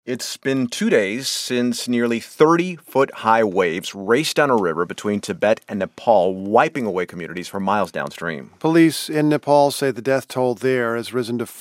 It's been 2 days since nearly 30-foot-high waves raced down a river between Tibet and Nepal, wiping away communities for miles downstream. Police in Nepal say the death toll there has risen to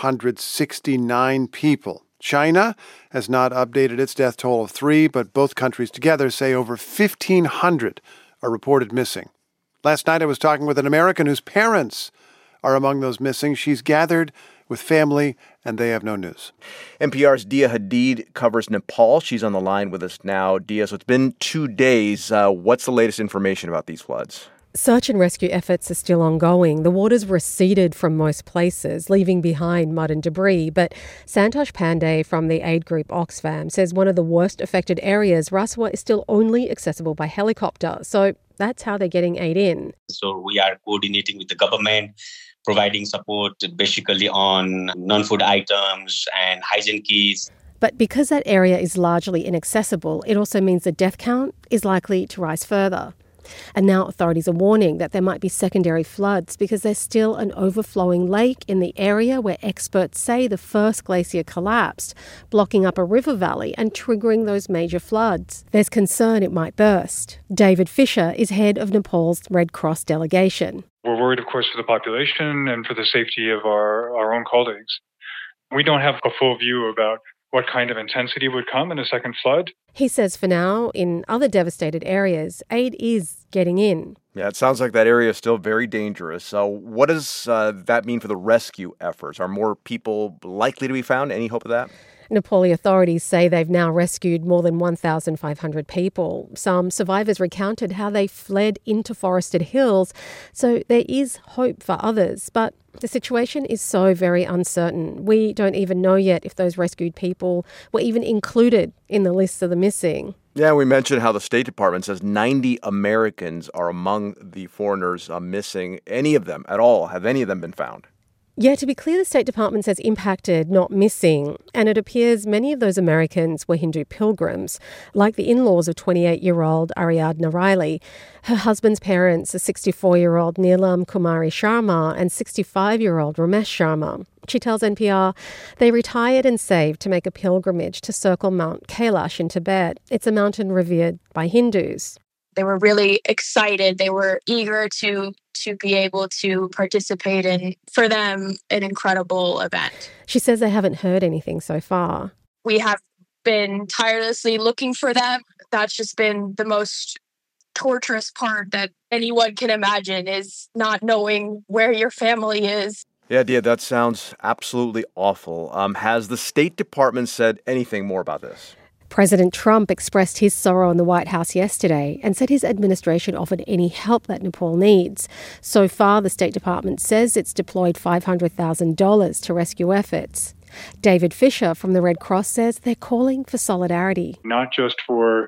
469 people. China has not updated its death toll of 3, but both countries together say over 1,500 are reported missing. Last night I was talking with an American whose parents are among those missing. She's gathered with family, and they have no news. NPR's Dia Hadid covers Nepal. She's on the line with us now. Dia, so it's been 2 days. What's the latest information about these floods? Search and rescue efforts are still ongoing. The waters receded from most places, leaving behind mud and debris. But Santosh Pandey from the aid group Oxfam says one of the worst affected areas, Raswa, is still only accessible by helicopter. So that's how they're getting aid in. So we are coordinating with the government, providing support basically on non-food items and hygiene kits. But because that area is largely inaccessible, it also means the death count is likely to rise further. And now authorities are warning that there might be secondary floods because there's still an overflowing lake in the area where experts say the first glacier collapsed, blocking up a river valley and triggering those major floods. There's concern it might burst. David Fisher is head of Nepal's Red Cross delegation. We're worried, of course, for the population and for the safety of our own colleagues. We don't have a full view about what kind of intensity would come in a second flood. He says for now, in other devastated areas, aid is getting in. Yeah, it sounds like that area is still very dangerous. So what does that mean for the rescue efforts? Are more people likely to be found? Any hope of that? Nepali authorities say they've now rescued more than 1,500 people. Some survivors recounted how they fled into forested hills, so there is hope for others. But the situation is so very uncertain. We don't even know yet if those rescued people were even included in the list of the missing. Yeah, we mentioned how the State Department says 90 Americans are among the foreigners missing. Any of them at all? Have any of them been found? Yeah, to be clear, the State Department says impacted, not missing. And it appears many of those Americans were Hindu pilgrims, like the in-laws of 28-year-old Ariadna Riley. Her husband's parents are 64-year-old Neelam Kumari Sharma and 65-year-old Ramesh Sharma. She tells NPR they retired and saved to make a pilgrimage to circle Mount Kailash in Tibet. It's a mountain revered by Hindus. They were really excited. They were eager to be able to participate in, for them, an incredible event. She says they haven't heard anything so far. We have been tirelessly looking for them. That's just been the most torturous part that anyone can imagine, is not knowing where your family is. Yeah, Dia, that sounds absolutely awful. Has the State Department said anything more about this? President Trump expressed his sorrow in the White House yesterday and said his administration offered any help that Nepal needs. So far, the State Department says it's deployed $500,000 to rescue efforts. David Fisher from the Red Cross says they're calling for solidarity. Not just for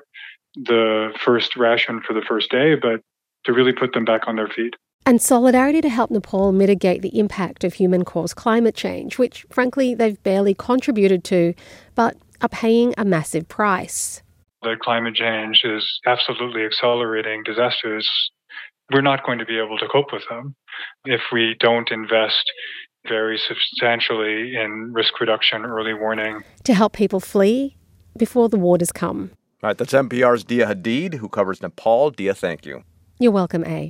the first ration for the first day, but to really put them back on their feet. And solidarity to help Nepal mitigate the impact of human-caused climate change, which, frankly, they've barely contributed to, but are paying a massive price. The climate change is absolutely accelerating disasters. We're not going to be able to cope with them if we don't invest very substantially in risk reduction, early warning. To help people flee before the waters come. All right, that's NPR's Dia Hadid, who covers Nepal. Dia, thank you. You're welcome, A.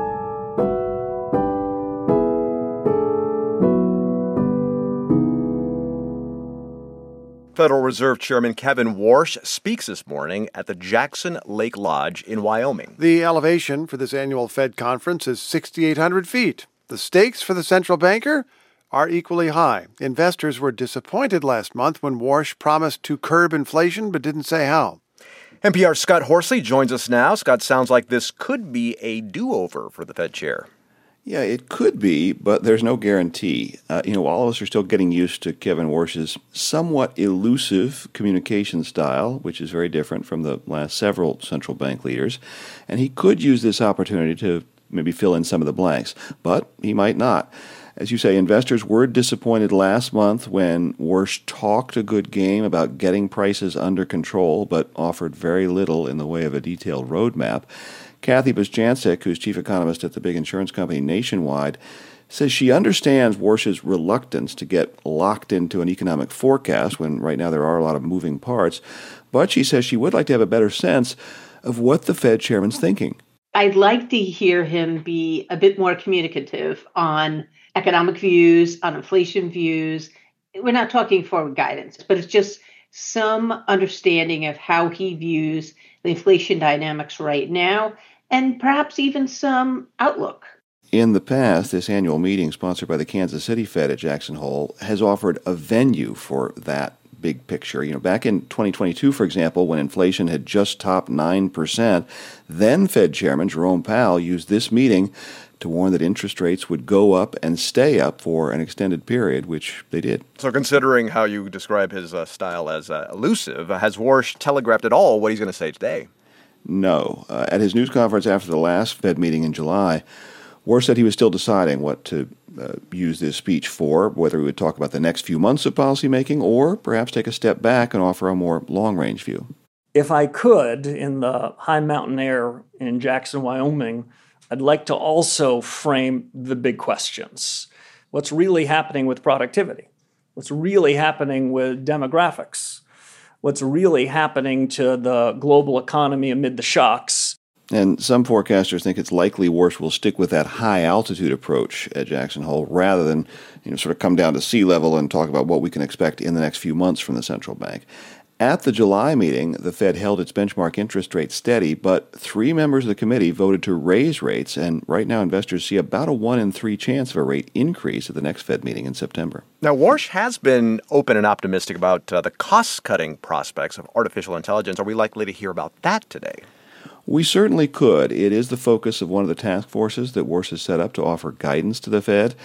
Federal Reserve Chairman Kevin Warsh speaks this morning at the Jackson Lake Lodge in Wyoming. The elevation for this annual Fed conference is 6,800 feet. The stakes for the central banker are equally high. Investors were disappointed last month when Warsh promised to curb inflation but didn't say how. NPR's Scott Horsley joins us now. Scott, sounds like this could be a do-over for the Fed chair. Yeah, it could be, but there's no guarantee. All of us are still getting used to Kevin Warsh's somewhat elusive communication style, which is very different from the last several central bank leaders. And he could use this opportunity to maybe fill in some of the blanks, but he might not. As you say, investors were disappointed last month when Warsh talked a good game about getting prices under control, but offered very little in the way of a detailed roadmap. Kathy Bostjancic, who's chief economist at the big insurance company Nationwide, says she understands Warsh's reluctance to get locked into an economic forecast when right now there are a lot of moving parts, but she says she would like to have a better sense of what the Fed chairman's thinking. I'd like to hear him be a bit more communicative on economic views, on inflation views. We're not talking forward guidance, but it's just some understanding of how he views the inflation dynamics right now, and perhaps even some outlook. In the past, this annual meeting, sponsored by the Kansas City Fed at Jackson Hole, has offered a venue for that big picture. Back in 2022, for example, when inflation had just topped 9%, then Fed Chairman Jerome Powell used this meeting to warn that interest rates would go up and stay up for an extended period, which they did. So considering how you describe his style as elusive, has Warsh telegraphed at all what he's going to say today? No. At his news conference after the last Fed meeting in July, Warsh said he was still deciding what to use this speech for, whether he would talk about the next few months of policymaking or perhaps take a step back and offer a more long-range view. If I could, in the high mountain air in Jackson, Wyoming, I'd like to also frame the big questions. What's really happening with productivity? What's really happening with demographics? What's really happening to the global economy amid the shocks? And some forecasters think it's likely Warsh will stick with that high-altitude approach at Jackson Hole rather than sort of come down to sea level and talk about what we can expect in the next few months from the central bank. At the July meeting, the Fed held its benchmark interest rate steady, but 3 members of the committee voted to raise rates, and right now investors see about a 1 in 3 chance of a rate increase at the next Fed meeting in September. Now, Warsh has been open and optimistic about the cost-cutting prospects of artificial intelligence. Are we likely to hear about that today? We certainly could. It is the focus of one of the task forces that Warsh has set up to offer guidance to the Fed.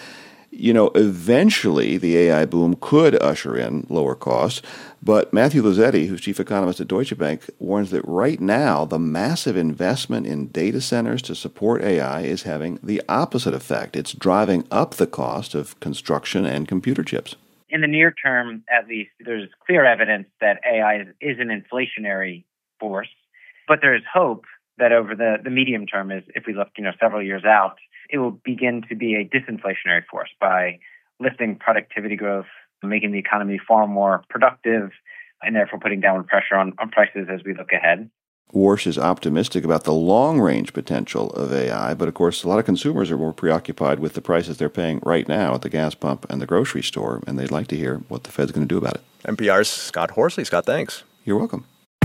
Eventually the AI boom could usher in lower costs, but Matthew Luzetti, who's chief economist at Deutsche Bank, warns that right now the massive investment in data centers to support AI is having the opposite effect. It's driving up the cost of construction and computer chips. In the near term, at least, there's clear evidence that AI is an inflationary force. But there is hope that over the medium term, if we look several years out, it will begin to be a disinflationary force by lifting productivity growth, making the economy far more productive, and therefore putting downward pressure on prices as we look ahead. Warsh is optimistic about the long-range potential of AI, but of course a lot of consumers are more preoccupied with the prices they're paying right now at the gas pump and the grocery store, and they'd like to hear what the Fed's going to do about it. NPR's Scott Horsley. Scott, thanks. You're welcome.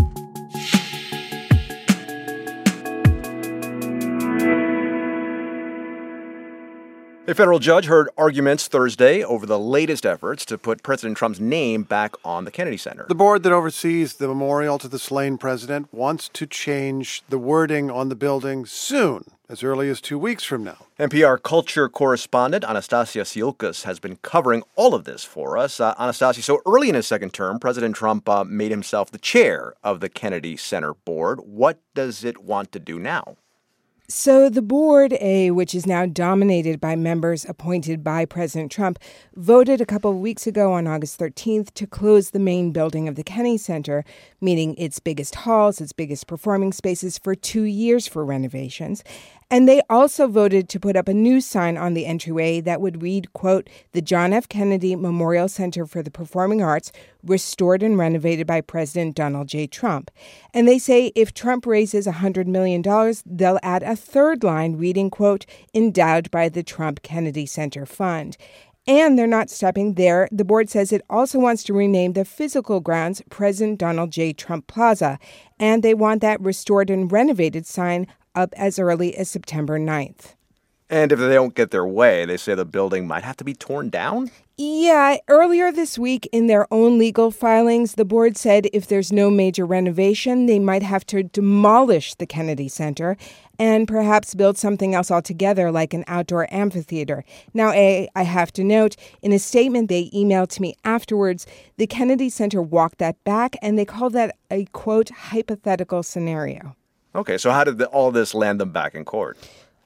A federal judge heard arguments Thursday over the latest efforts to put President Trump's name back on the Kennedy Center. The board that oversees the memorial to the slain president wants to change the wording on the building soon, as early as 2 weeks from now. NPR culture correspondent Anastasia Tsiolkas has been covering all of this for us. Anastasia, so early in his second term, President Trump made himself the chair of the Kennedy Center board. What does it want to do now? So the board, which is now dominated by members appointed by President Trump, voted a couple of weeks ago on August 13th to close the main building of the Kennedy Center, meaning its biggest halls, its biggest performing spaces, for 2 years for renovations. And they also voted to put up a new sign on the entryway that would read, quote, "The John F. Kennedy Memorial Center for the Performing Arts, restored and renovated by President Donald J. Trump." And they say if Trump raises $100 million, they'll add a third line reading, quote, "Endowed by the Trump Kennedy Center Fund." And they're not stopping there. The board says it also wants to rename the physical grounds President Donald J. Trump Plaza. And they want that restored and renovated sign up as early as September 9th. And if they don't get their way, they say the building might have to be torn down? Yeah, earlier this week in their own legal filings, the board said if there's no major renovation, they might have to demolish the Kennedy Center and perhaps build something else altogether, like an outdoor amphitheater. Now, I have to note, in a statement they emailed to me afterwards, the Kennedy Center walked that back, and they called that a, quote, hypothetical scenario. Okay, so how did all this land them back in court?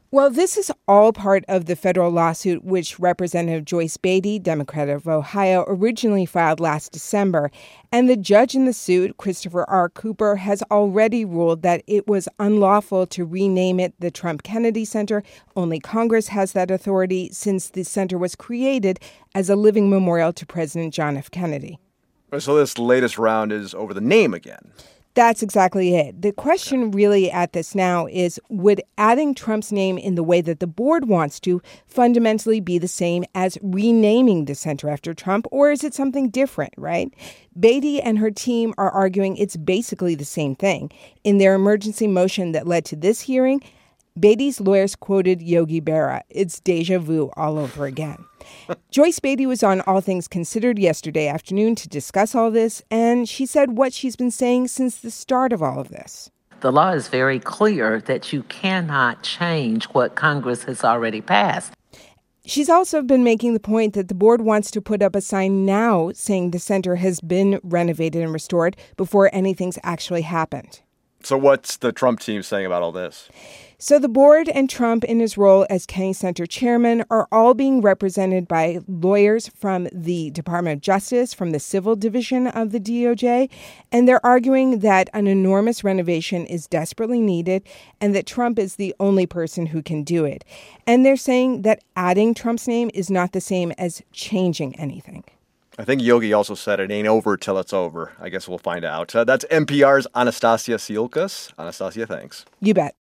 Well, this is all part of the federal lawsuit which Representative Joyce Beatty, Democrat of Ohio, originally filed last December. And the judge in the suit, Christopher R. Cooper, has already ruled that it was unlawful to rename it the Trump Kennedy Center. Only Congress has that authority since the center was created as a living memorial to President John F. Kennedy. So this latest round is over the name again. That's exactly it. The question really at this now is, would adding Trump's name in the way that the board wants to fundamentally be the same as renaming the center after Trump, or is it something different, right? Beatty and her team are arguing it's basically the same thing. In their emergency motion that led to this hearing, Beatty's lawyers quoted Yogi Berra. It's deja vu all over again. Joyce Beatty was on All Things Considered yesterday afternoon to discuss all this, and she said what she's been saying since the start of all of this. The law is very clear that you cannot change what Congress has already passed. She's also been making the point that the board wants to put up a sign now saying the center has been renovated and restored before anything's actually happened. So what's the Trump team saying about all this? So the board and Trump in his role as Kennedy Center chairman are all being represented by lawyers from the Department of Justice, from the civil division of the DOJ, and they're arguing that an enormous renovation is desperately needed and that Trump is the only person who can do it. And they're saying that adding Trump's name is not the same as changing anything. I think Yogi also said it ain't over till it's over. I guess we'll find out. That's NPR's Anastasia Siolkas. Anastasia, thanks. You bet.